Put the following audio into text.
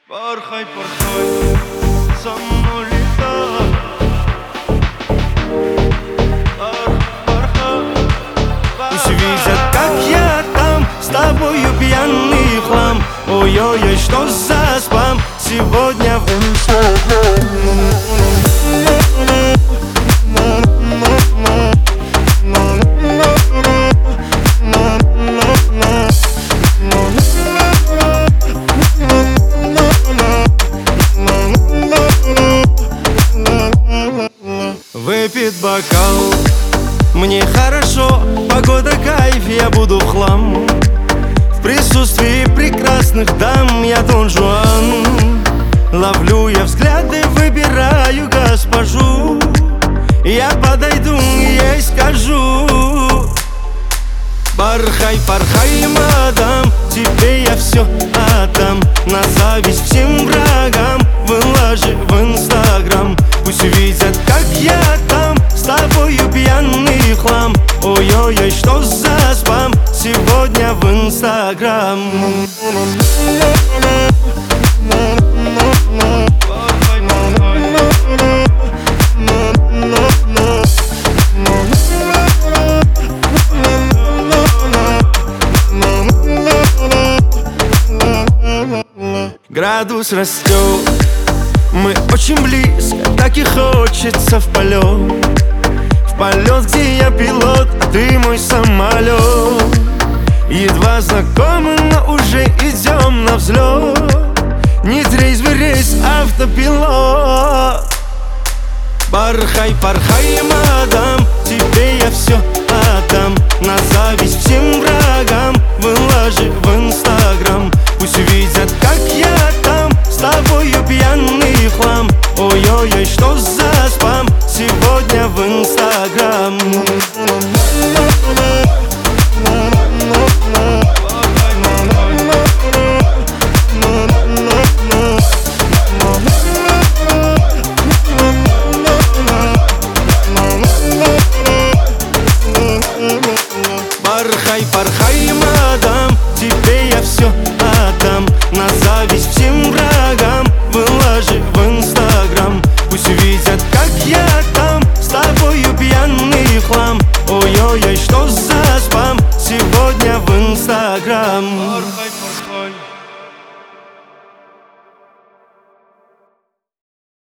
Порхай, порхай, со мной летай. Пусть видят, как я там с тобою пьяный хлам. Ой-ой-ой, что за спам сегодня в Выпит бокал, мне хорошо, погода кайф, я буду в хлам. В присутствии прекрасных дам я Дон Жуан. Ловлю я взгляды, выбираю госпожу. Я подойду и ей скажу: порхай, порхай, мадам, тебе я все отдам. На зависть всем врагам выложи в Инстаграм. Пусть увидят, как я там с тобою пьяный хлам. Ой-ой-ой, что за спам сегодня в Инстаграм. Градус растет, мы очень близко, так и хочется в полет. В полет, где я пилот, а ты мой самолет. Едва знакомы, но уже идем на взлет. Не трезвый рейс, автопилот. Порхай, порхай, мадам, тебе я все отдам. На зависть всем врагам выложи в Инстаграм. Пусть увидят, как я там с тобою пьяный хлам. Ой-ой-ой, что за спам сегодня в Инстаграм. Порхай, порхай, мадам, тебе я все